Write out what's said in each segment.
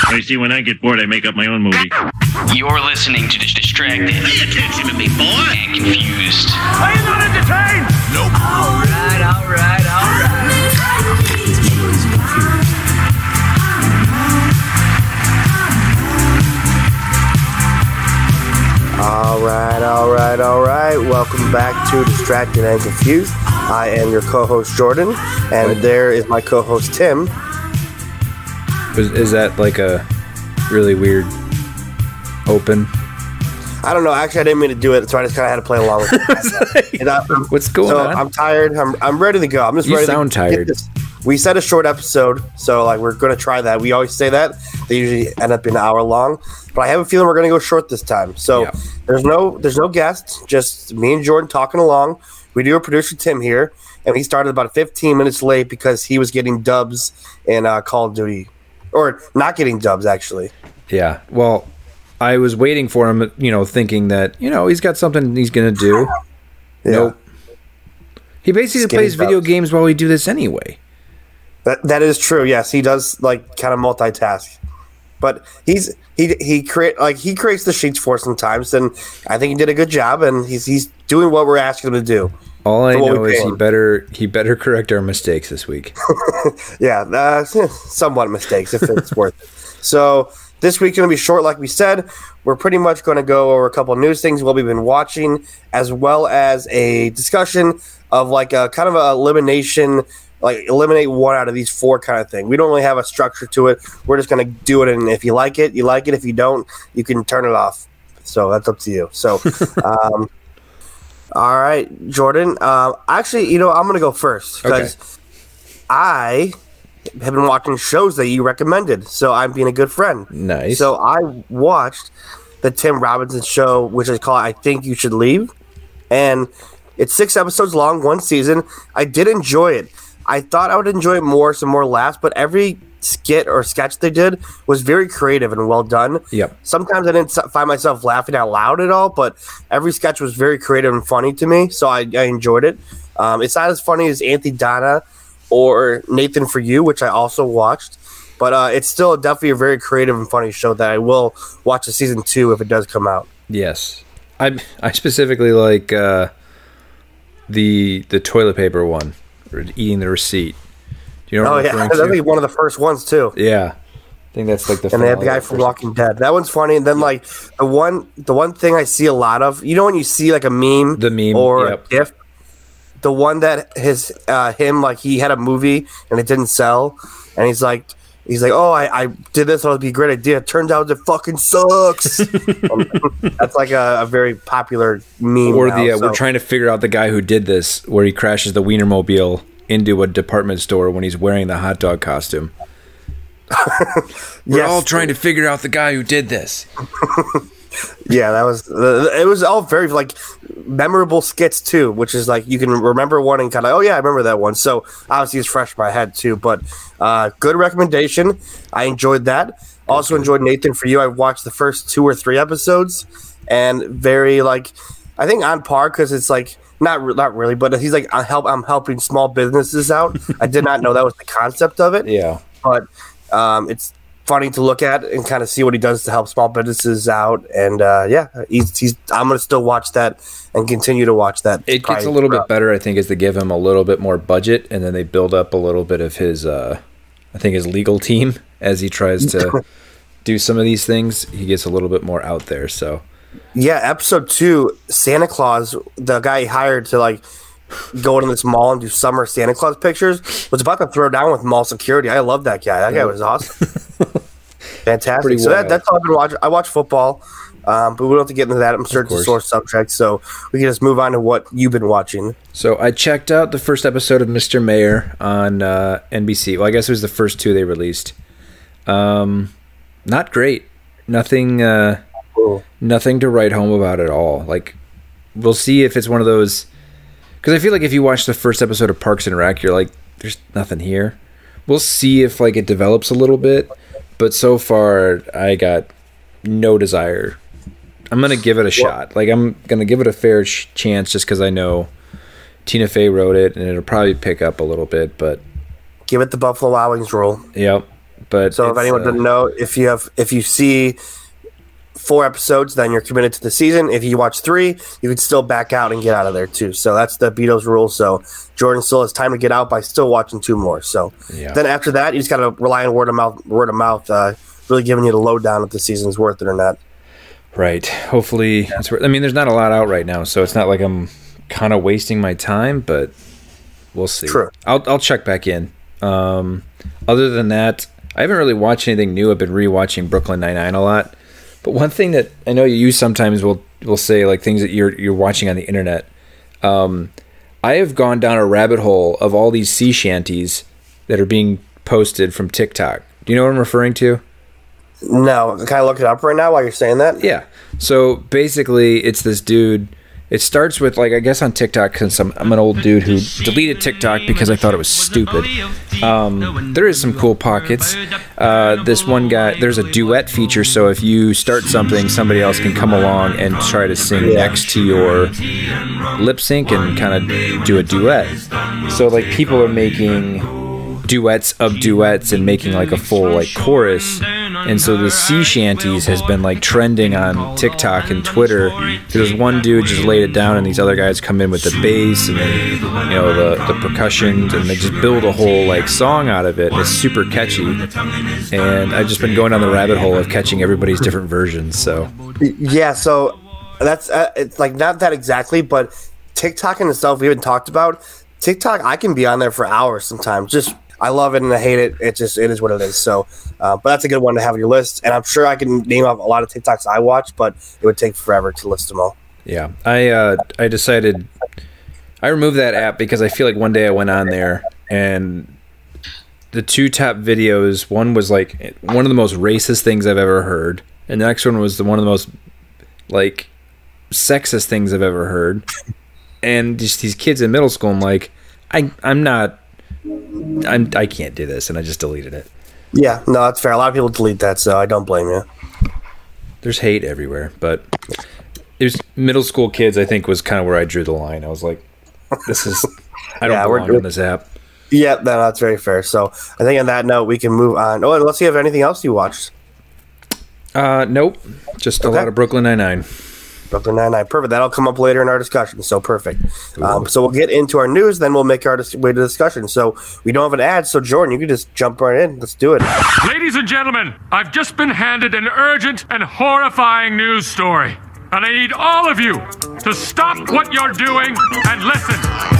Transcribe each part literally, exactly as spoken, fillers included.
Well, you see, when I get bored, I make up my own movie. You're listening to Distracted. Pay attention to me, boy. And Confused. Are you not entertained? Nope. All right, all right, all right. All right, all right, all right. Welcome back to Distracted and Confused. I am your co-host Jordan, and there is my co-host Tim. Is, is that like a really weird open? I don't know. Actually, I didn't mean to do it, so I just kind of had to play along with it. I, What's going so on? I'm tired. I'm I'm ready to go. I'm just You ready. sound to tired. Get this. We said a short episode, so like we're going to try that. We always say that. They usually end up being an hour long, but I have a feeling we're going to go short this time. So Yeah. there's no there's no guests, just me and Jordan talking along. We do have producer Tim here, and he started about fifteen minutes late because he was getting dubs in uh, Call of Duty, or not getting dubs actually. Yeah. Well, I was waiting for him, you know, thinking that, you know, he's got something he's going to do. Yeah. Nope. He basically Skinny plays video dubs. games while we do this anyway. That that is true. Yes, he does like kind of multitask, but he's he he create like he creates the sheets for us sometimes, and I think he did a good job, and he's he's doing what we're asking him to do. All I For what know we is pay he him. better he better correct our mistakes this week. Yeah, uh, somewhat mistakes if it's worth it. So this week's going to be short, like we said. We're pretty much going to go over a couple of news things, what we've been watching, as well as a discussion of like a kind of a elimination. Like eliminate one out of these four kind of thing. We don't really have a structure to it. We're just gonna do it, and if you like it, you like it. If you don't, you can turn it off. So that's up to you. So, um, all right, Jordan. Uh, actually, you know, I'm gonna go first because Okay. I have been watching shows that you recommended. So I'm being a good friend. Nice. So I watched the Tim Robinson show, which is called "I Think You Should Leave," and it's six episodes long, one season. I did enjoy it. I thought I would enjoy it more, some more laughs, but every skit or sketch they did was very creative and well done. Yep. Sometimes I didn't s- find myself laughing out loud at all, but every sketch was very creative and funny to me, so I, I enjoyed it. Um, it's not as funny as Anthony Donna or Nathan For You, which I also watched, but uh, it's still definitely a very creative and funny show that I will watch the season two if it does come out. Yes. I I specifically like uh, the the toilet paper one, or eating the receipt. Do you know what Oh I'm yeah, referring that's to? like one of the first ones too. Yeah. I think that's like the And they had the finale guy of from first- Walking Dead. That one's funny. And then like the one, the one thing I see a lot of, you know, when you see like a meme, The meme, or yep. a GIF, the one that his uh, him like he had a movie and it didn't sell, and he's like, he's like, oh, I, I did this, and it would be a great idea. It turns out it fucking sucks. And that's like a, a very popular meme. Or now, the uh, so- we're trying to figure out the guy who did this, where he crashes the Wienermobile into a department store when he's wearing the hot dog costume. We're Yes. all trying to figure out the guy who did this. Yeah, that was it. Was all very like memorable skits too, which is like you can remember one and kind of oh yeah, I remember that one. So obviously it's fresh in my head too. But uh, good recommendation. I enjoyed that. Also enjoyed Nathan For You. I watched the first two or three episodes and very like I think on par because it's like not re- not really, but he's like I help I'm helping small businesses out. I did not know that was the concept of it. Yeah. But um, it's funny to look at and kind of see what he does to help small businesses out. And uh, yeah, he's, he's I'm gonna still watch that and continue to watch that. It gets probably a little bit throughout. better, I think, as they give him a little bit more budget, and then they build up a little bit of his, uh, I think, his legal team as he tries to do some of these things. He gets a little bit more out there. So Yeah, episode two, Santa Claus, the guy he hired to like go into this mall and do summer Santa Claus pictures, was about to throw down with mall security. I love that guy. That guy was awesome. Fantastic. Pretty So that, wild. that's all I've been watching. I watch football, um, but we don't have to get into that. I'm sure it's a course. sore subject, so we can just move on to what you've been watching. So I checked out the first episode of Mister Mayor on uh, N B C. Well, I guess it was the first two they released. Um, not great. Nothing. Uh, Cool. nothing to write home about at all. Like, we'll see if it's one of those. Because I feel like if you watch the first episode of Parks and Rec, you're like, "There's nothing here." We'll see if like it develops a little bit. But so far, I got no desire. I'm gonna give it a shot. Like I'm gonna give it a fair sh- chance, just because I know Tina Fey wrote it, and it'll probably pick up a little bit. But Give it the Buffalo Wild Wings rule. yep. But So if it's, anyone uh, doesn't know, if you have if you see four episodes, then you're committed to the season. If you watch three, you can still back out and get out of there too. So that's the Beatles rule. So Jordan still has time to get out by still watching two more. So Yeah. then after that, you just got to rely on word of mouth. Word of mouth, uh, really giving you the lowdown if the season's worth it or not. Right. Hopefully, it's worth. I mean, there's not a lot out right now, so it's not like I'm kind of wasting my time, but we'll see. True. I'll I'll check back in. Um, other than that, I haven't really watched anything new. I've been rewatching Brooklyn Nine-Nine a lot. But one thing that I know you sometimes will will say, like things that you're you're watching on the internet. Um, I have gone down a rabbit hole of all these sea shanties that are being posted from TikTok. Do you know what I'm referring to? No, can I look it up right now while you're saying that? Yeah. So basically, it's this dude. It starts with, like, I guess on TikTok, since I'm, I'm an old dude who deleted TikTok because I thought it was stupid. Um, there is some cool pockets. Uh, this one guy, there's a duet feature, so if you start something, somebody else can come along and try to sing next to your lip sync and kind of do a duet. So, like, people are making duets of duets and making like a full like chorus, and so the sea shanties has been like trending on TikTok and Twitter. There's one dude just laid it down and these other guys come in with the bass and then, you know, the, the percussions, and they just build a whole like song out of it. It's super catchy, and I've just been going down the rabbit hole of catching everybody's different versions. So Yeah, so that's uh, it's like not that exactly, but TikTok in itself we haven't talked about. TikTok, I can be on there for hours sometimes. Just I love it and I hate it. It just it is what it is. So, uh, but that's a good one to have on your list. And I'm sure I can name off a lot of TikToks I watch, but it would take forever to list them all. yeah, I uh, I decided I removed that app because I feel like one day I went on there and the two top videos, one was like one of the most racist things I've ever heard, and the next one was the one of the most like sexist things I've ever heard. And just these kids in middle school, I'm like, I I'm not. I'm, I can't do this, and I just deleted it. Yeah, no, that's fair. A lot of people delete that, so I don't blame you. There's hate everywhere, but there's middle school kids, I think, was kind of where I drew the line. I was like, this is, I don't Yeah, we're- belong on this app. Yeah, no, that's very fair. So I think on that note, we can move on. Oh, and let's see if anything else you watched. Uh, nope. Just a Okay. lot of Brooklyn Nine-Nine. Brooklyn Nine-Nine. Perfect. That'll come up later in our discussion. So perfect. Um, so we'll get into our news, then we'll make our dis- way to discussion. So we don't have an ad. So Jordan, you can just jump right in. Let's do it. Ladies and gentlemen, I've just been handed an urgent and horrifying news story. And I need all of you to stop what you're doing and listen.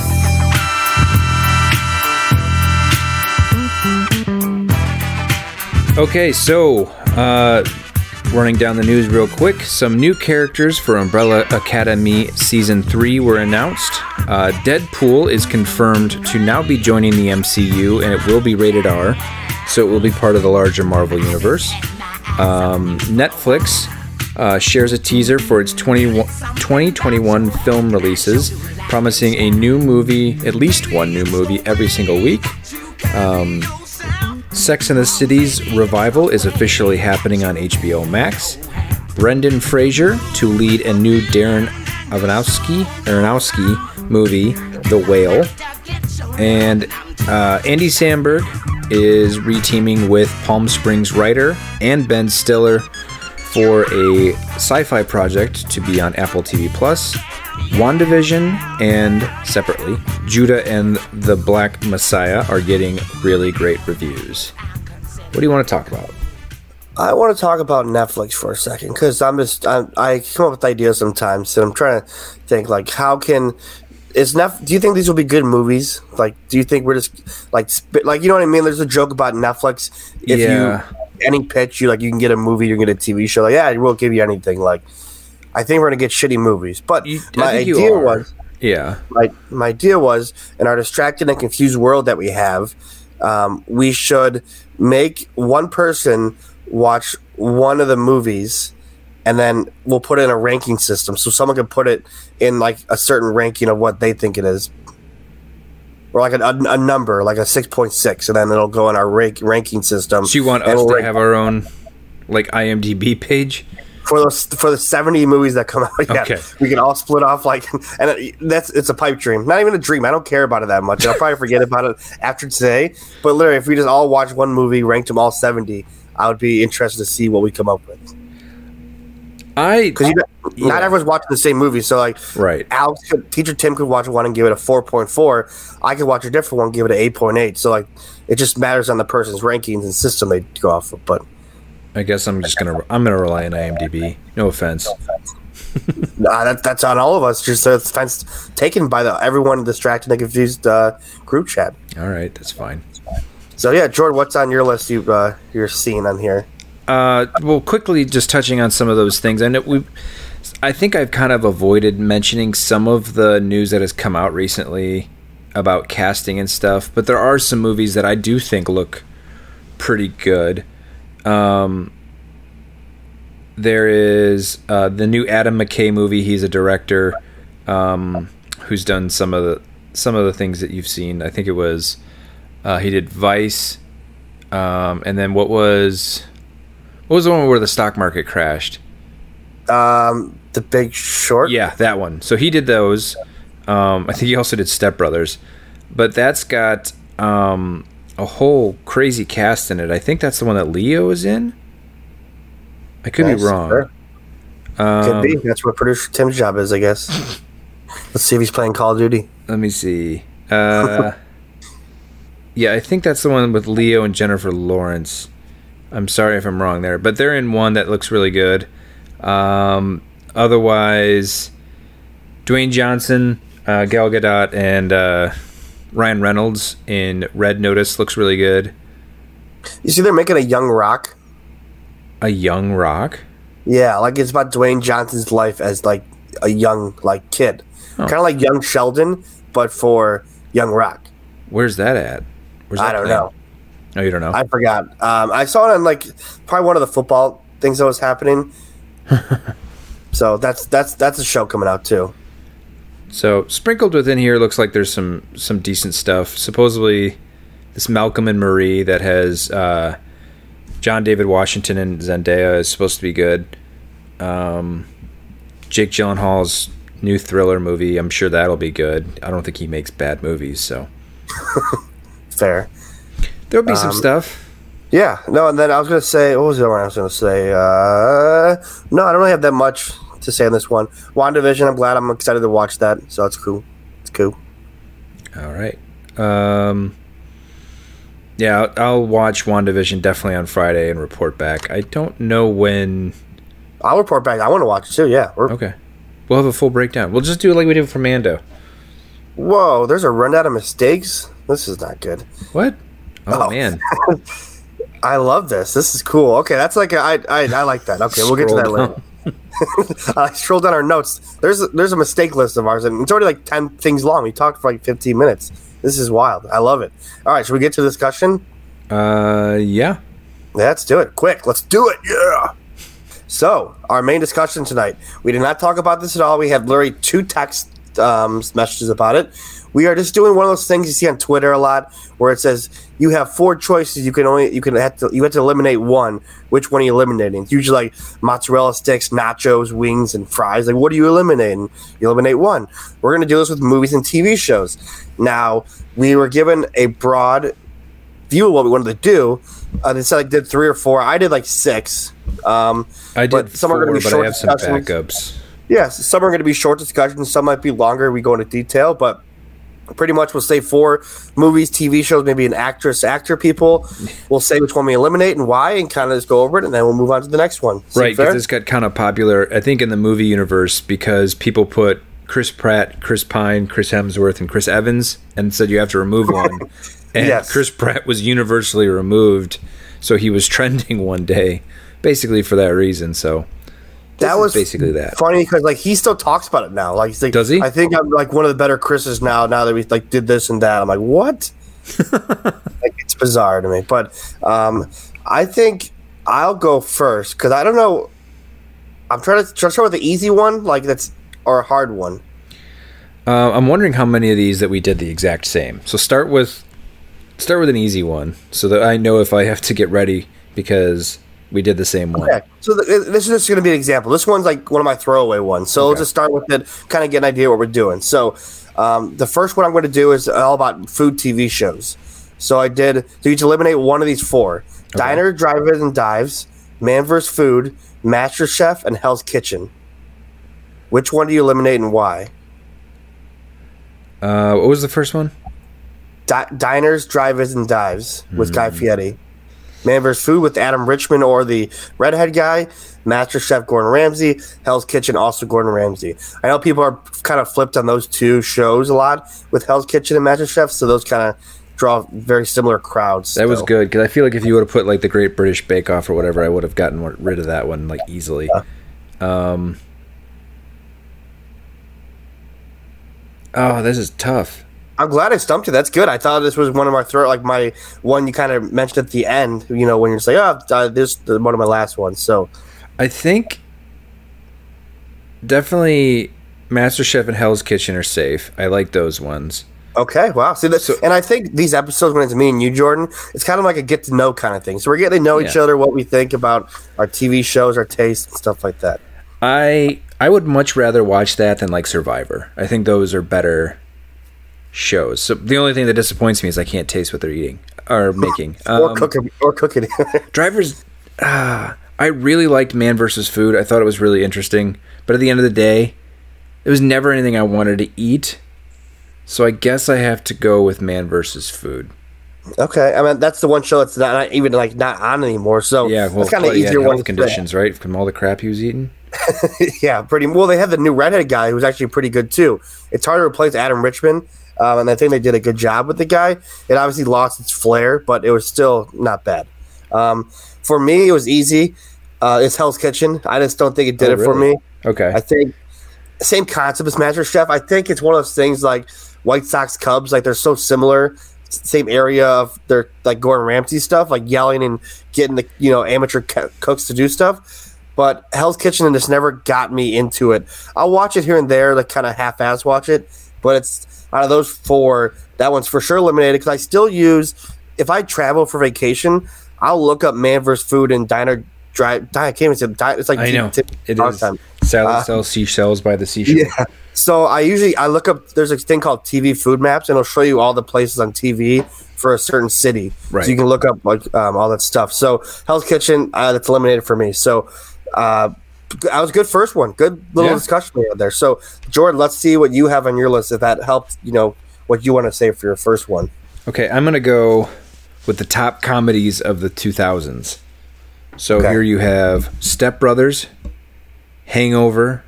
Okay, so uh, running down the news real quick, some new characters for Umbrella Academy Season three were announced. Uh, Deadpool is confirmed to now be joining the M C U, and it will be rated R, so it will be part of the larger Marvel Universe. Um, Netflix uh, shares a teaser for its twenty twenty-one film releases, promising a new movie, at least one new movie, every single week. Um, Sex and the City's revival is officially happening on H B O Max. Brendan Fraser to lead a new Darren Aronofsky, Aronofsky movie, The Whale. And uh, Andy Samberg is reteaming with Palm Springs writer and Ben Stiller for a sci-fi project to be on Apple T V Plus. WandaVision and, separately, Judah and the Black Messiah are getting really great reviews. What do you want to talk about? I want to talk about Netflix for a second because I'm just I'm, I come up with ideas sometimes, and I'm trying to think like how can is Netf- do you think these will be good movies? Like, do you think we're just like sp- like you know what I mean? There's a joke about Netflix. If Yeah. you any pitch you like, you can get a movie, you can get a T V show. Like, yeah, we'll give you anything. Like, I think we're gonna get shitty movies. But You- I my think you idea are. was Yeah. my my idea was in our distracted and confused world that we have, um, we should make one person watch one of the movies, and then we'll put it in a ranking system so someone can put it in like a certain ranking of what they think it is, or like a, a, a number like a six point six, and then it'll go in our rank, ranking system. So you want and us we'll to rank- have our own, like, I M D B page? for those for the seventy movies that come out. Yeah, Okay. we can all split off like, and it, that's it's a pipe dream. Not even a dream. I don't care about it that much. I'll probably forget about it after today. But literally, if we just all watch one movie, ranked them all seventy, I would be interested to see what we come up with. I Because yeah. not everyone's watching the same movie. So like, Right. Alex, could, teacher Tim could watch one and give it a four point four. I could watch a different one, and give it an eight point eight. So like, it just matters on the person's rankings and system they go off of. But I guess I'm just gonna I'm gonna rely on IMDb. No offense. nah, that, that's on all of us. Just uh, offense taken by the everyone distracted and confused uh, group chat. All right, that's fine. So yeah, Jordan, what's on your list? You uh, you're seeing on here. Uh, well, quickly, just touching on some of those things. I know we, I think I've kind of avoided mentioning some of the news that has come out recently about casting and stuff, but there are some movies that I do think look pretty good. Um, there is uh, the new Adam McKay movie. He's a director um, who's done some of the some of the things that you've seen. I think it was uh, he did Vice, um, and then what was. What was the one where the stock market crashed? Um, The Big Short. Yeah, that one. So he did those. Um, I think he also did Step Brothers. But that's got um, a whole crazy cast in it. I think that's the one that Leo is in. I could Nice. be wrong. Sure. Um, Could be. That's what producer Tim's job is, I guess. Let's see if he's playing Call of Duty. Let me see. Uh, yeah, I think that's the one with Leo and Jennifer Lawrence. I'm sorry if I'm wrong there, but they're in one that looks really good. Um, otherwise, Dwayne Johnson, uh, Gal Gadot, and uh, Ryan Reynolds in Red Notice looks really good. You see, they're making a Young Rock. A Young Rock? Yeah, like it's about Dwayne Johnson's life as like a young like kid, Oh. kind of like Young Sheldon, but for Young Rock. Where's that at? Where's that I don't playing? know. Oh, you don't know? I forgot. Um, I saw it on like probably one of the football things that was happening. So that's that's that's a show coming out too. So sprinkled within here looks like there's some some decent stuff. Supposedly, this Malcolm and Marie that has uh, John David Washington and Zendaya is supposed to be good. Um, Jake Gyllenhaal's new thriller movie, I'm sure that'll be good. I don't think he makes bad movies, so Fair. there'll be some Um, stuff. Yeah. No, and then I was gonna say, what was the other one I was gonna say? Uh, no, I don't really have that much to say on this one. WandaVision. I'm glad. I'm excited to watch that. So it's cool. It's cool. All right. Um, yeah, I'll, I'll watch WandaVision definitely on Friday and report back. I don't know when. I'll report back. I want to watch it too. Yeah. We're, Okay. We'll have a full breakdown. We'll just do it like we did for Mando. Whoa, there's a rundown of mistakes. This is not good. What? Oh, Oh. man. I love this. This is cool. Okay, that's like a, I, I I like that. Okay, we'll get to that Scroll later. I scrolled down our notes. There's a, there's a mistake list of ours, and it's already like ten things long. We talked for like fifteen minutes. This is wild. I love it. All right, should we get to discussion? Uh, yeah. Let's do it. Quick, let's do it. Yeah. So, our main discussion tonight. We did not talk about this at all. We have literally two text um, messages about it. We are just doing one of those things you see on Twitter a lot, where it says you have four choices. You can only you can have to you have to eliminate one. Which one are you eliminating? It's usually like mozzarella sticks, nachos, wings, and fries. Like, what are you eliminating? You eliminate one. We're gonna do this with movies and T V shows. Now, we were given a broad view of what we wanted to do. Uh, they said I did three or four. I did like six. Um, I did but some are four, gonna be but short I have some discussions. backups. Yes, some are going to be short discussions. Some might be longer. We go into detail, but pretty much we'll say four movies, T V shows, maybe an actress, actor, people. We'll say which one we eliminate and why, and kind of just go over it, and then we'll move on to the next one. Seem Right, fair? because this got kind of popular, I think, in the movie universe because people put Chris Pratt, Chris Pine, Chris Hemsworth, and Chris Evans and said you have to remove one. And Yes. Chris Pratt was universally removed, so he was trending one day, basically for that reason. So this that is was basically that. funny because like he still talks about it now. Like, he's like, Does he? I think I'm like one of the better Chris's now. Now that we like did this and that, I'm like, what? Like, it's bizarre to me. But um, I think I'll go first because I don't know. I'm trying to try to start with the easy one, like that's or a hard one. Uh, I'm wondering how many of these that we did the exact same. So start with start with an easy one, so that I know if I have to get ready because We did the same one. Okay. So th- this is just going to be an example. This one's like one of my throwaway ones. So Okay. we'll just start with it, kind of get an idea what we're doing. So um, the first one I'm going to do is all about food T V shows. So I did. So you each eliminate one of these four: Diner, Drive-In, and Dives, Man vs. Food, Master Chef, and Hell's Kitchen. Which one do you eliminate and why? Uh, what was the first one? Di- diners, Drive-Ins, and Dives with Hmm. Guy Fieri. Man vs. Food with Adam Richman or the redhead guy. Master Chef Gordon Ramsay. Hell's Kitchen also Gordon Ramsay. I know people are kind of flipped on those two shows a lot with Hell's Kitchen and Master Chef, so those kind of draw very similar crowds. That was still. good because I feel like if you would have put like the Great British Bake Off or whatever, I would have gotten rid of that one like easily. Um, oh, this is tough. I'm glad I stumped you. That's good. I thought this was one of my throw, like my one you kind of mentioned at the end. You know, when you're saying, "Oh, uh, this is one of my last ones." So I think definitely Master Chef and Hell's Kitchen are safe. I like those ones. okay, wow. See this, and I think these episodes when it's me and you, Jordan, it's kind of like a get to know kind of thing. So we're getting to know each Yeah. other, what we think about our T V shows, our tastes, and stuff like that. I I would much rather watch that than like Survivor. I think those are better shows. So the only thing that disappoints me is I can't taste what they're eating or making. or Um, cooking, or cooking. Drivers, ah, I really liked Man versus Food. I thought it was really interesting. But at the end of the day, it was never anything I wanted to eat. So I guess I have to go with Man versus Food. Okay, I mean that's the one show that's not, not even like not on anymore. So Yeah, well, it's kind of but he had easier one health to say. conditions, right? From all the crap he was eating. Yeah, pretty well. They had the new redhead guy who's actually pretty good too. It's hard to replace Adam Richman, um, and I think they did a good job with the guy. It obviously lost its flair, but it was still not bad. Um, for me, it was easy. Uh, it's Hell's Kitchen. I just don't think it did Oh, it for really? me. Okay. I think same concept as Master Chef. I think it's one of those things like White Sox Cubs. Like they're so similar. Same area of their like Gordon Ramsay stuff, like yelling and getting the you know amateur co- cooks to do stuff. But Hell's Kitchen just never got me into it. I'll watch it here and there, like kind of half-ass watch it. But it's out of those four, that one's for sure eliminated because I still use. If I travel for vacation, I'll look up Man vs. Food and Diner Drive. I can't even say di- it's like I know. t- It dog is. time. Sell, Uh, sell seashells by the seashore. Yeah. So I usually I look up. There's a thing called T V food maps, and it'll show you all the places on T V for a certain city. Right. So you can look up like um, all that stuff. So Hell's Kitchen, uh, that's eliminated for me. So uh, I was good first one. Good little Yeah. discussion we had there. So Jordan, let's see what you have on your list. If that helped, you know what you want to say for your first one. Okay, I'm going to go with the top comedies of the two thousands. So Okay. here you have Step Brothers, Hangover,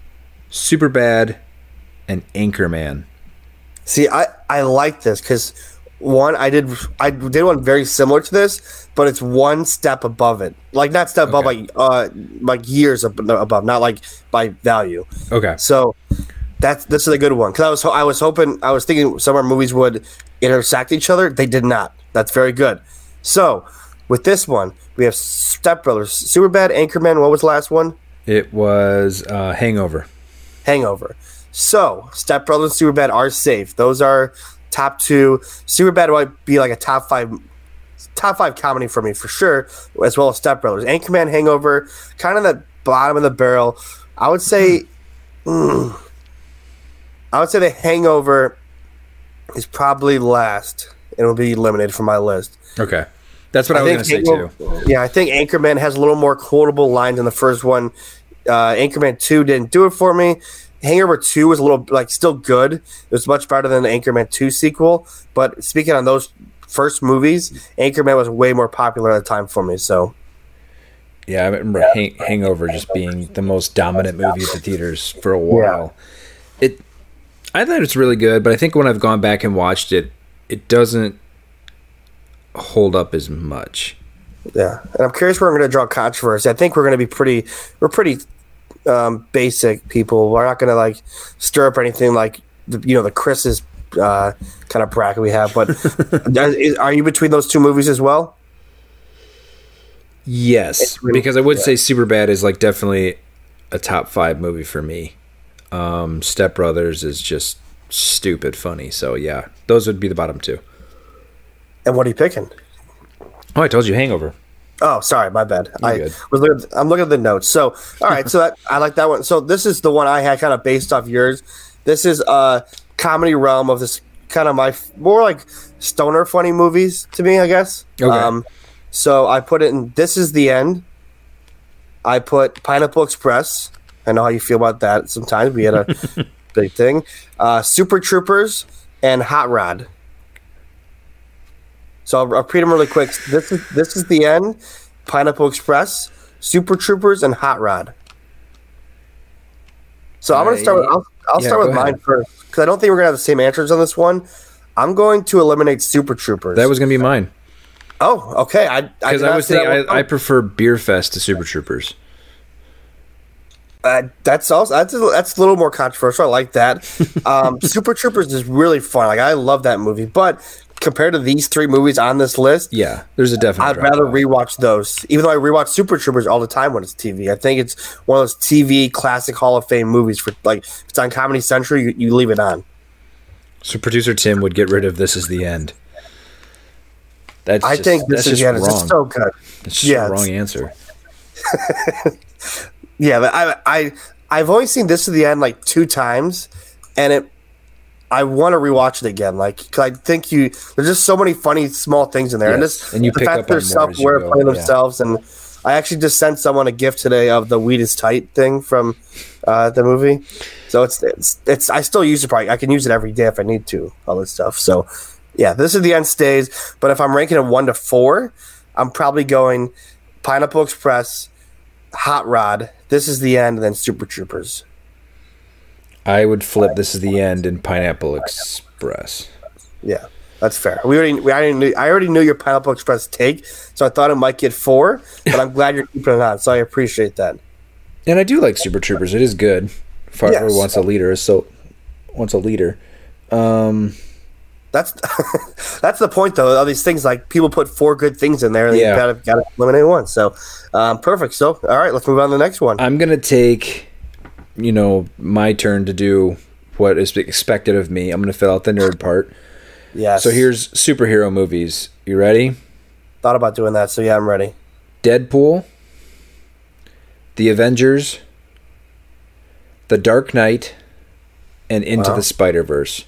Superbad, and Anchorman. See, I, I like this because one, I did I did one very similar to this, but it's one step above it. Like not step above, Okay. like uh, like years ab- above, not like by value. Okay. So that's this is a good one because I was ho- I was hoping I was thinking some of our movies would intersect each other. They did not. That's very good. So with this one, we have Step Brothers, Superbad, Anchorman. What was the last one? It was uh, Hangover. Hangover. So, Step Brothers and Superbad are safe. Those are top two. Superbad might be like a top five, top five comedy for me for sure, as well as Step Brothers. Anchorman, Hangover, kind of the bottom of the barrel. I would say, mm, I would say the Hangover is probably last, and will be eliminated from my list. Okay. That's what I, was going to say too. Hangover- Yeah, I think Anchorman has a little more quotable lines in the first one. Uh, Anchorman two didn't do it for me. Hangover two was a little like still good. It was much better than the Anchorman two sequel. But speaking on those first movies, Anchorman was way more popular at the time for me. So Yeah, I remember Hang- Hangover just being the most dominant movie at the theaters for a while. It, I thought it's really good, but I think when I've gone back and watched it, it doesn't hold up as much. yeah, and I'm curious where we're going to draw controversy. I think we're going to be pretty. We're pretty um, basic people. We're not going to like stir up anything like the, you know the Chris's uh, kind of bracket we have. But is- are you between those two movies as well? Yes, It's really- because I would yeah. say Superbad is like definitely a top five movie for me. Um, Step Brothers is just stupid funny. So yeah, those would be the bottom two. And what are you picking? Oh, I told you Hangover. Oh, sorry, my bad. You're I good. was looking. I'm looking at the notes. So, all right. So that, I like that one. So this is the one I had kind of based off yours. This is a comedy realm of this kind of my more like stoner funny movies to me, I guess. Okay. Um, so I put it in. This is the end. I put Pineapple Express. I know how you feel about that. Sometimes we had a big thing. Uh, Super Troopers and Hot Rod. So I'll, I'll read them really quick. This is this is the end. Pineapple Express, Super Troopers, and Hot Rod. So I'm going to start with I'll, I'll Yeah, start with go mine ahead. first because I don't think we're going to have the same answers on this one. I'm going to eliminate Super Troopers. That was gonna be mine oh okay. I because I, was thinking I, I prefer Beer Fest to Super Troopers. Uh, that's also that's a, that's a little more controversial. I like that. Um, Super Troopers is really fun. Like I love that movie, but compared to these three movies on this list, Yeah, there's a definite. I'd drop rather off. rewatch those. Even though I rewatch Super Troopers all the time when it's T V, I think it's one of those T V classic Hall of Fame movies. For like, if it's on Comedy Central, you, you leave it on. So producer Tim would get rid of This Is the End. That's I just, think this that's is just yeah, wrong. this is so good. It's just yeah, a wrong it's- answer. Yeah, but I I I've only seen This to the End like two times, and it. I want to rewatch it again, like 'cause I think you. There's just so many funny small things in there, and Yes, this and you the pick fact up they're on more as you self-aware, go, playing yeah. themselves, and I actually just sent someone a gift today of the "Weed is Tight" thing from uh, the movie. So it's, it's it's I still use it. Probably I can use it every day if I need to. All this stuff. So yeah, This is the End stays. But if I'm ranking it one to four, I'm probably going Pineapple Express, Hot Rod, This is the End, and then Super Troopers. I would flip This Is the End in Pineapple Express. Yeah, that's fair. We already, we already knew, I already knew your Pineapple Express take, so I thought it might get four, but I'm glad you're keeping it on, so I appreciate that. And I do like Super Troopers. It is good. Far Yes. wants a leader, so wants a leader. Um, That's that's the point, though. All these things, like people put four good things in there, and Yeah. you gotta gotta eliminate one. So, um, perfect. So, all right, let's move on to the next one. I'm gonna take, you know, my turn to do what is expected of me. I'm gonna fill out the nerd part. Yes. So here's superhero movies. You ready? Thought about doing that, so yeah, I'm ready. Deadpool, The Avengers, The Dark Knight, and Into Wow. the Spider-Verse.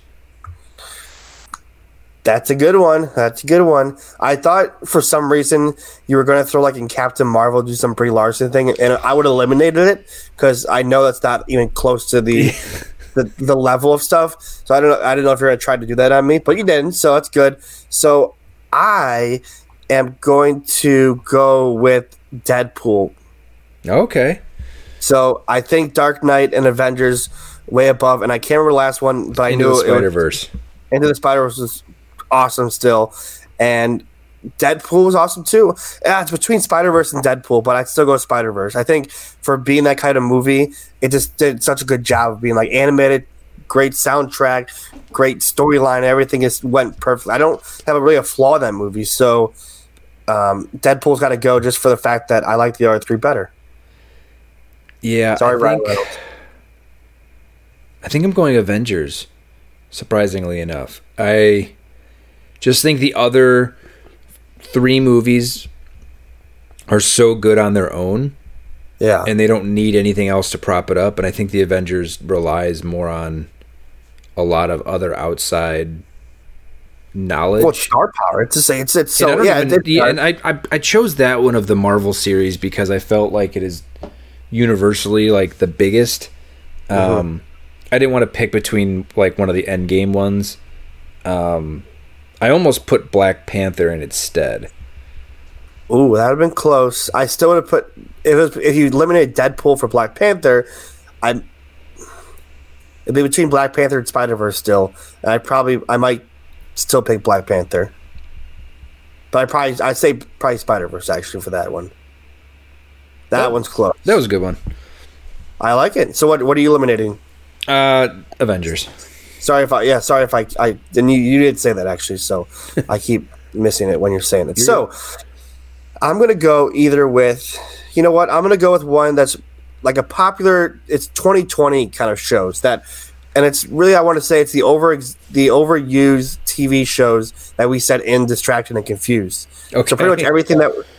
That's a good one. That's a good one. I thought for some reason you were going to throw like in Captain Marvel, do some Brie Larson thing, and I would have eliminated it because I know that's not even close to the, the the level of stuff. So I don't know. I didn't know if you're going to try to do that on me, but you didn't. So that's good. So I am going to go with Deadpool. Okay. So I think Dark Knight and Avengers way above, and I can't remember the last one, but I Into knew the it was- Spider-Verse. Into the Spider-Verse was awesome still, and Deadpool was awesome too. Yeah, it's between Spider-Verse and Deadpool, but I'd still go Spider-Verse. I think for being that kind of movie, it just did such a good job of being like animated, great soundtrack, great storyline. Everything just went perfect. I don't have a really a flaw in that movie, so um, Deadpool's got to go just for the fact that I like the other three better. Yeah, Sorry, I Ryan think, Reynolds. I think I'm going Avengers, surprisingly enough. I just think the other three movies are so good on their own, Yeah, and they don't need anything else to prop it up. And I think the Avengers relies more on a lot of other outside knowledge. well, it's star power. It's to say it's it's And I so don't yeah. even- it- yeah, and I, I I chose that one of the Marvel series because I felt like it is universally like the biggest. Mm-hmm. Um, I didn't want to pick between like one of the Endgame ones. Um, I almost put Black Panther in its stead. Ooh, that would have been close. I still would have put if it was, if you eliminated Deadpool for Black Panther, I it'd be between Black Panther and Spider Verse still, and I probably I might still pick Black Panther, but I probably I say probably Spider Verse actually for that one. That Oh. one's close. That was a good one. I like it. So what what are you eliminating? Uh, Avengers. Sorry if I yeah sorry if I I and you, you did say that actually, so I keep missing it when you're saying it. So I'm gonna go either with you know what I'm gonna go with one that's like a popular it's twenty twenty kind of shows that and it's really I want to say it's the over the overused T V shows that we set in Distracted and Confused. Okay. So pretty much everything that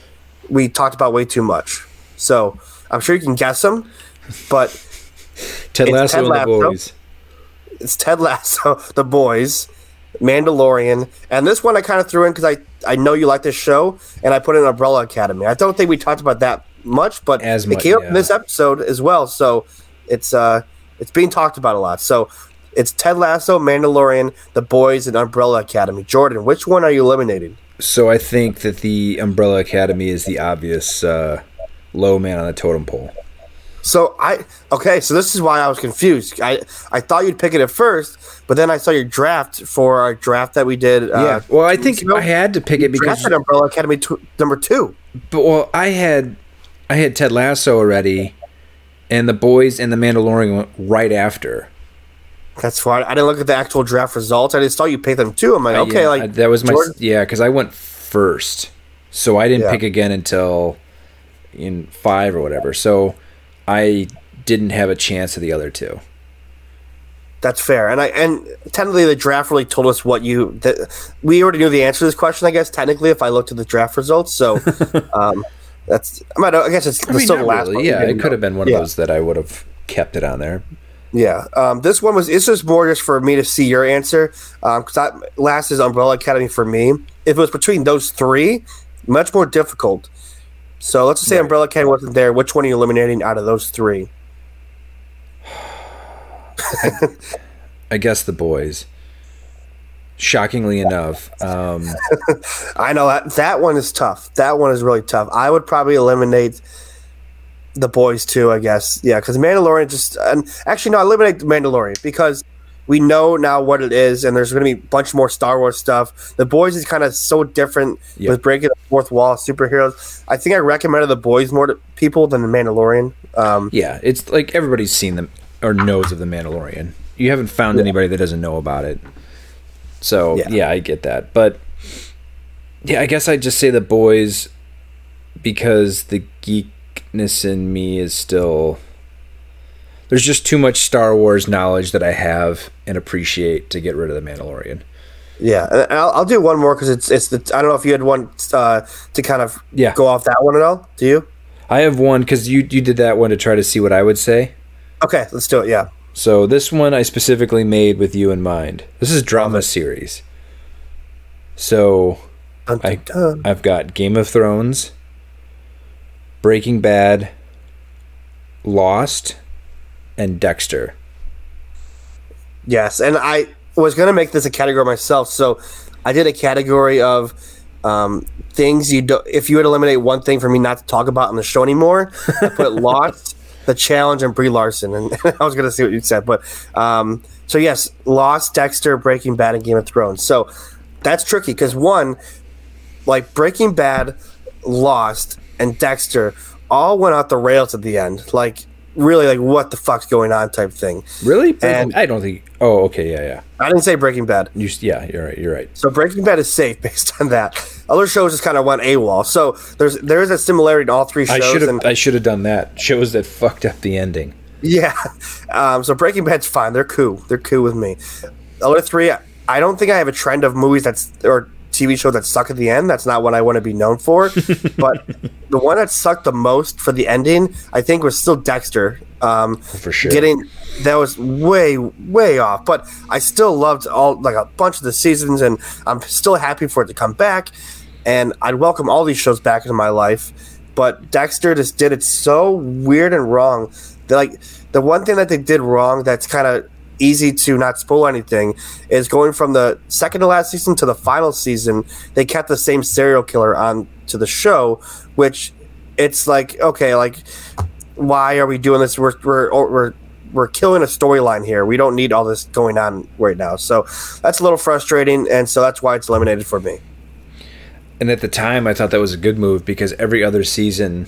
we talked about way too much. So I'm sure you can guess them, but Ted it's Lasso Ted and the Lasso. boys. It's Ted Lasso, The Boys, Mandalorian, and this one I kind of threw in because I, I know you like this show, and I put in Umbrella Academy. I don't think we talked about that much, but As it much, came up yeah. in this episode as well, so it's uh it's being talked about a lot. So it's Ted Lasso, Mandalorian, The Boys, and Umbrella Academy. Jordan, which one are you eliminating? So I think that the Umbrella Academy is the obvious uh, low man on the totem pole. So I okay, so this is why I was confused. I I thought you'd pick it at first, but then I saw your draft for our draft that we did. Uh, Yeah. Well, I think two weeks ago. I had to pick it You because drafted Umbrella Academy t- number two. But well, I had I had Ted Lasso already, and the boys and the Mandalorian went right after. That's fine. I didn't look at the actual draft results. I just saw you pick them too. I'm like, okay, yeah, like I- that was my Jordan- yeah, because I went first, so I didn't Yeah. pick again until in five or whatever. So I didn't have a chance of the other two. That's fair. And I and technically the draft really told us what you. The, we already knew the answer to this question. I guess technically, if I looked at the draft results, so um, that's. I, might, I guess it's I mean, still not the last really. one. Yeah, We it didn't could know. have been one Yeah. of those that I would have kept it on there. Yeah, um, this one was. It's just more just for me to see your answer because that last is Umbrella Academy for me. If it was between those three, much more difficult. So let's just say Right. Umbrella Academy wasn't there. Which one are you eliminating out of those three? I guess the boys. Shockingly enough, um, I know that that one is tough. That one is really tough. I would probably eliminate the boys too. I guess, yeah, because Mandalorian just and actually no, I eliminate the Mandalorian because we know now what it is, and there's going to be a bunch more Star Wars stuff. The boys is kind of so different Yeah. with breaking the fourth wall, superheroes. I think I recommended the boys more to people than the Mandalorian. Um, yeah, it's like everybody's seen them or knows of the Mandalorian. You haven't found anybody that doesn't know about it. So Yeah. yeah. I get that, but yeah, I guess I'd just say the boys because the geekness in me is still. There's just too much Star Wars knowledge that I have and appreciate to get rid of the Mandalorian. Yeah, and I'll, I'll do one more because it's it's the I don't know if you had one uh, to kind of Yeah. go off that one at all. Do you? I have one because you you did that one to try to see what I would say. Okay, let's do it. Yeah. So this one I specifically made with you in mind. This is drama series. So Dun, dun, I, dun. I've got Game of Thrones, Breaking Bad, Lost, and Dexter. Yes, and I was going to make this a category myself, so I did a category of um, things you do. If you would eliminate one thing for me not to talk about on the show anymore, I put Lost, The Challenge, and Brie Larson, and I was going to see what you said, but um, so yes, Lost, Dexter, Breaking Bad, and Game of Thrones. So that's tricky because one, like Breaking Bad, Lost, and Dexter all went out the rails at the end, like. Really, like what the fuck's going on type thing. Really? Breaking- And- I don't think. Oh, okay, yeah, yeah. I didn't say Breaking Bad. You, yeah, you're right. You're right. So Breaking Bad is safe based on that. Other shows just kind of went AWOL. So there's there is a similarity in all three I shows. should have. and, I should have done that. Shows that fucked up the ending. yeah. Um, so Breaking Bad's fine. They're cool. They're cool with me. The other three, I don't think I have a trend of movies that's or T V shows that suck at the end. That's not what I want to be known for. But the one that sucked the most for the ending, I think, was still Dexter. Um, For sure. Getting that was way way off, but I still loved all like a bunch of the seasons, and I'm still happy for it to come back. And I'd welcome all these shows back into my life. But Dexter just did it so weird and wrong. They're like the one thing that they did wrong that's kind of easy to not spoil anything is going from the second to last season to the final season. They kept the same serial killer on to the show, which it's like okay, like. Why are we doing this? We're we're we're we're killing a storyline here. We don't need all this going on right now. So that's a little frustrating, and so that's why it's eliminated for me. And at the time, I thought that was a good move because every other season,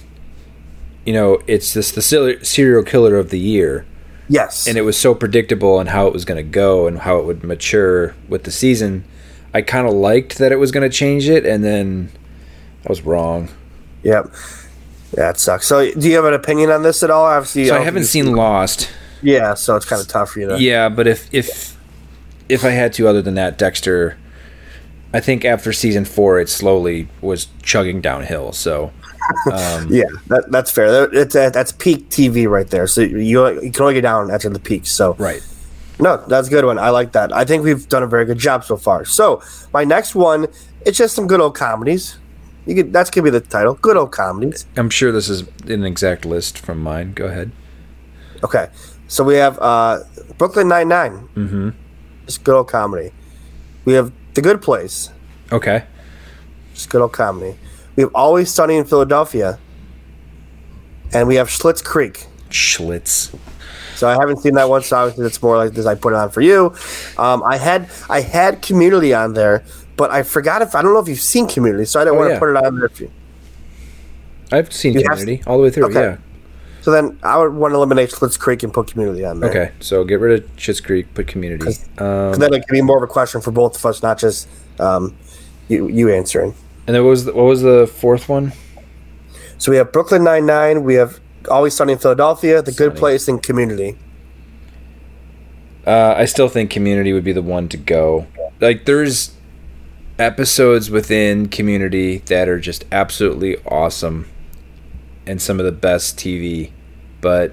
you know, it's this the ser- serial killer of the year, Yes, and it was so predictable on how it was going to go and how it would mature with the season. I kind of liked that it was going to change it, and then I was wrong. yep, yeah, it sucks. So, do you have an opinion on this at all? Obviously, So I don't haven't think you- seen Lost. Yeah, so it's kind of tough for you to. Yeah, but if if if I had to, other than that, Dexter, I think after season four, it slowly was chugging downhill. So Um, Yeah, that, that's fair. It's uh, that's peak T V right there. So you you can only get down after the peak. So right. no, that's a good one. I like that. I think we've done a very good job so far. So my next one, it's just some good old comedies. You could that's gonna be the title. Good old comedies. I'm sure this is an exact list from mine. Go ahead. Okay, so we have uh, Brooklyn Nine-Nine. Mm-hmm. Just good old comedy. We have The Good Place. Okay. Just good old comedy. We have Always Sunny in Philadelphia. And we have Schitt's Creek. Schlitz. So I haven't seen that one, so obviously it's more like this. I put it on for you. Um, I had I had Community on there, but I forgot if I don't know if you've seen Community, so I didn't Oh, want yeah. to put it on there. If you, I've seen You have- Community all the way through. Okay. Yeah. so then I would want to eliminate Schitt's Creek and put Community on there. Okay. So get rid of Schitt's Creek. Put Community. Um, So then it could be more of a question for both of us, not just um, you you answering. and then what was the, what was the fourth one? So we have Brooklyn Nine-Nine, we have Always Sunny in Philadelphia, The Good Sunny. Place, and Community. Uh, I still think Community would be the one to go. Like, there's episodes within Community that are just absolutely awesome and some of the best T V, but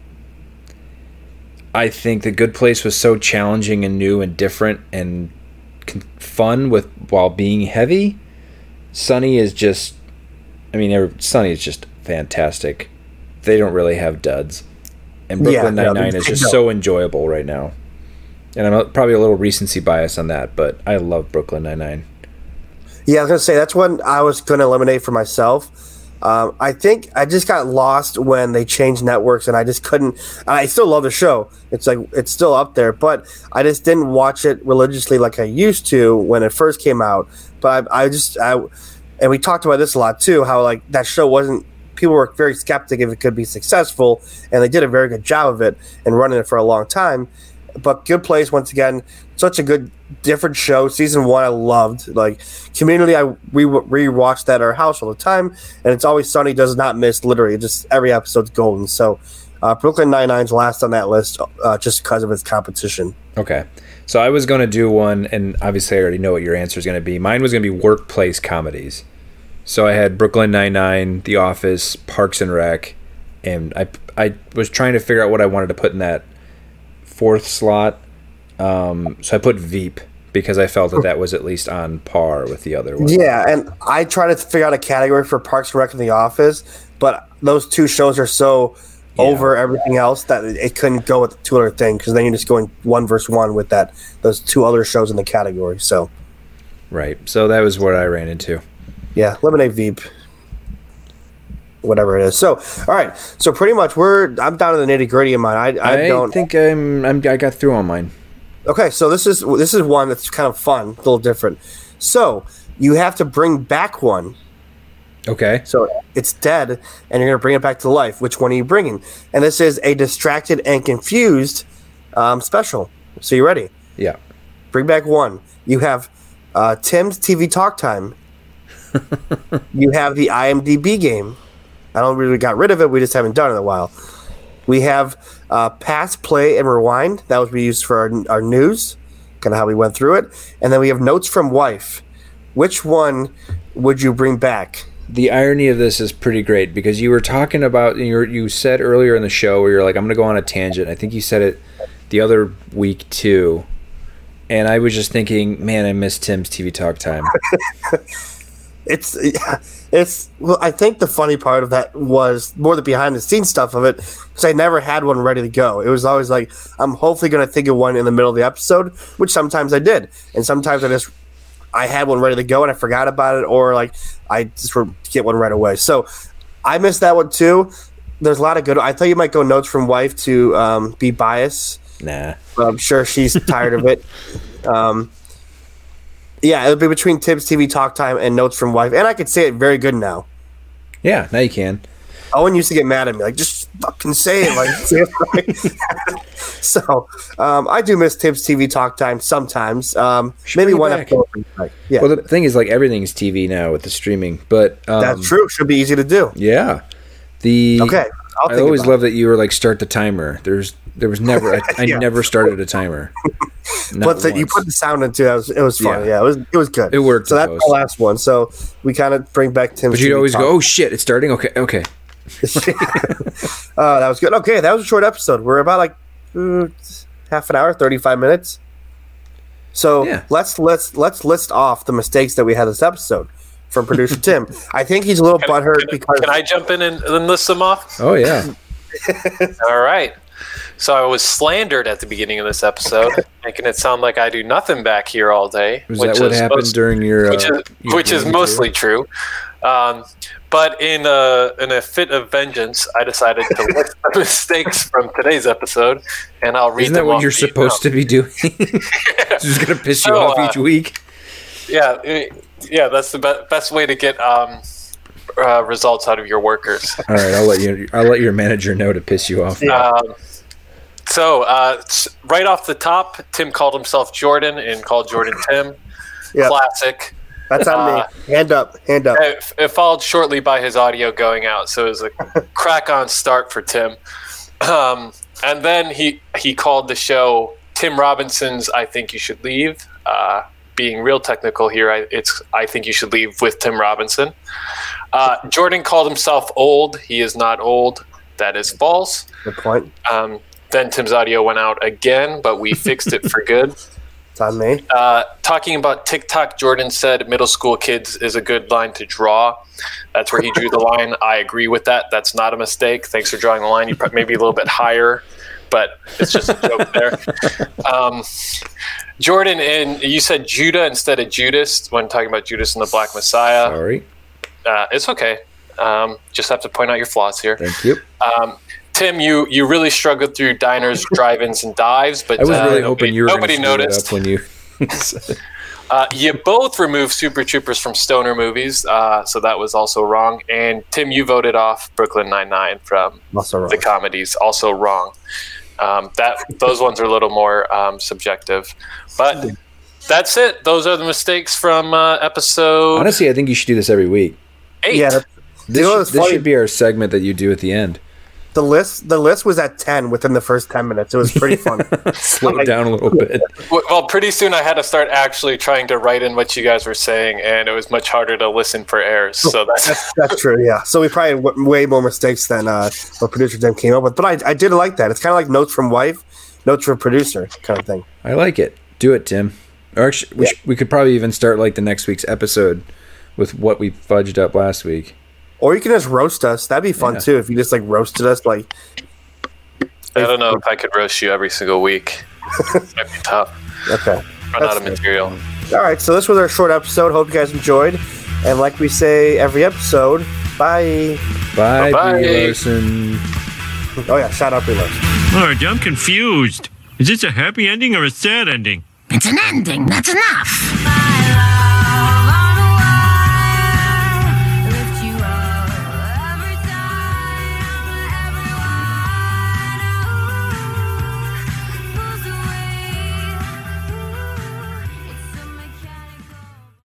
I think The Good Place was so challenging and new and different and con- fun with while being heavy. Sunny is just, I mean, every- Sunny is just fantastic. They don't really have duds. And Brooklyn Yeah, no, Nine-Nine they- is they just don't. so enjoyable right now. And I'm a- probably a little recency bias on that, but I love Brooklyn Nine-Nine. Yeah, I was gonna say that's one I was gonna eliminate for myself. Um, I think I just got lost when they changed networks, and I just couldn't. I still love the show; it's like it's still up there, but I just didn't watch it religiously like I used to when it first came out. But I, I just, I, and we talked about this a lot too. How like that show wasn't. People were very skeptic if it could be successful, and they did a very good job of it and running it for a long time. But Good Place, once again, such a good, different show. Season one, I loved. Like Community, I re rewatched that at our house all the time, and It's Always Sunny does not miss. Literally, just every episode's golden. So, uh, Brooklyn Nine-Nine's last on that list, uh, just because of its competition. Okay. So I was going to do one, and obviously I already know what your answer is going to be. Mine was going to be workplace comedies. So I had Brooklyn Nine-Nine, The Office, Parks and Rec, and I, I was trying to figure out what I wanted to put in that fourth slot. Um, so I put Veep because I felt that that was at least on par with the other ones. Yeah, and I tried to figure out a category for Parks and Rec and The Office, but those two shows are so Yeah. over everything else that it, it couldn't go with the two other thing because then you're just going one versus one with that those two other shows in the category. So Right. So that was what I ran into. yeah, eliminate Veep, whatever it is. So all right, so pretty much we're I'm down to the nitty gritty of mine. I, I, I, don't think I'm, I'm I got through on mine. Okay, so this is this is one that's kind of fun, a little different. So you have to bring back one. Okay. So it's dead, and you're going to bring it back to life. Which one are you bringing? And this is a distracted and confused um, special. So you ready? Yeah. Bring back one. You have uh, Tim's T V Talk Time. You have the I M D B game. I don't really got rid of it. We just haven't done it in a while. We have uh, Pass, Play, and Rewind. That was we used for our, our news, kind of how we went through it. And then we have Notes from Wife. Which one would you bring back? The irony of this is pretty great because you were talking about you were, you said earlier in the show where you're like, I'm going to go on a tangent. I think you said it the other week too, and I was just thinking, man, I miss Tim's T V Talk Time. It's it's well, I think the funny part of that was more the behind the scenes stuff of it because I never had one ready to go. It was always like I'm hopefully going to think of one in the middle of the episode, which sometimes I did, and sometimes I just I had one ready to go and I forgot about it, or like I just would get one right away. So I missed that one too. There's a lot of good. I thought you might go Notes from Wife to um, be biased. Nah. But I'm sure she's tired of it. Um, yeah, it'll be between Tim's T V Talk Time and Notes from Wife, and I could say it very good now. Yeah, now you can. Owen used to get mad at me, like, just fucking say it. Like, say it right. So, um, I do miss Tim's T V Talk Time sometimes. Um, maybe bring it one back. episode. Yeah, Well, the thing is, like, everything's T V now with the streaming, but um, that's true. Should be easy to do. Yeah. The Okay, I'll I think always about love that you were like start the timer. There's there was never I, I Yeah. never started a timer. Not but the, you once. put the sound into it. Was, it was fun. Yeah. Yeah. it was it was good. It worked So in that's post. the last one. So we kind of bring back Tim. But you'd always go, "Oh shit, it's starting." Okay, okay. uh, that was good. Okay, that was a short episode. We're about like mm, half an hour, thirty-five minutes. So Yeah. let's let's let's list off the mistakes that we had this episode from producer Tim. I think he's a little butthurt Can, because can I jump in and, and list them off? Oh yeah. All right. So I was slandered at the beginning of this episode, making it sound like I do nothing back here all day. Was that what happened most- during your? which uh, is, your which is game mostly true. Um, but in a, in a fit of vengeance, I decided to list the mistakes from today's episode, and I'll read Isn't that them what off you're to you supposed now. to be doing? It's just gonna piss you So, off uh, each week. Yeah, it- yeah, that's the be- best way to get um, uh, results out of your workers. All right, I'll let you. I'll let your manager know to piss you off. Um, so, uh, s- right off the top, Tim called himself Jordan and called Jordan Tim. Yeah. Classic. that's on uh, me. Hand up, hand up. It, it followed shortly by his audio going out, so it was a crack on start for Tim. Um, and then he he called the show Tim Robinson's "I Think You Should Leave." Uh, being real technical here, I, it's "I Think You Should Leave" with Tim Robinson. Uh, Jordan called himself old. He is not old. That is false. Good point. Um, then Tim's audio went out again, but we fixed it for good. It's on me. Uh, talking about TikTok, Jordan said middle school kids is a good line to draw. That's where he drew the line. I agree with that. That's not a mistake. Thanks for drawing the line. You put maybe a little bit higher, but it's just a joke there. Um, Jordan, and you said Judah instead of Judas when talking about Judas and the Black Messiah. Sorry. Uh, it's okay. Um, just have to point out your flaws here. Thank you. Um, Tim, you, you really struggled through diners, drive-ins, and dives, but I was uh, really nobody, hoping you were nobody going to noticed. up when you. Uh, you both removed Super Troopers from stoner movies, uh, so that was also wrong. And Tim, you voted off Brooklyn Nine-Nine from Also wrong. the comedies, also wrong. Um, that those ones are a little more um, subjective, but that's it. Those are the mistakes from uh, episode Honestly, I think you should do this every week. eight. Yeah, that's, This, You know should, what's this funny? should be our segment that you do at the end. the list the list was at ten within the first ten minutes. It was pretty fun. Slow it down a little bit. W- Well, pretty soon I had to start actually trying to write in what you guys were saying, and it was much harder to listen for errors. So that's That's, that's true, yeah. So we probably had w- way more mistakes than uh, what producer Tim came up with. But I, I did like that. It's kind of like notes from wife, notes from producer kind of thing. I like it. Do it, Tim. Or actually, we, Yeah. sh- we could probably even start like the next week's episode with what we fudged up last week. Or you can just roast us. That'd be fun Yeah. too if you just like roasted us. Like, I don't know if I could roast you every single week. It might be tough. okay, Run That's out of fair. material. all right. So this was our short episode. Hope you guys enjoyed. And like we say every episode, bye. Bye, Bye-bye. Brie Larson. Oh yeah, shout out Reload. Alright, I'm confused. Is this a happy ending or a sad ending? It's an ending, that's enough.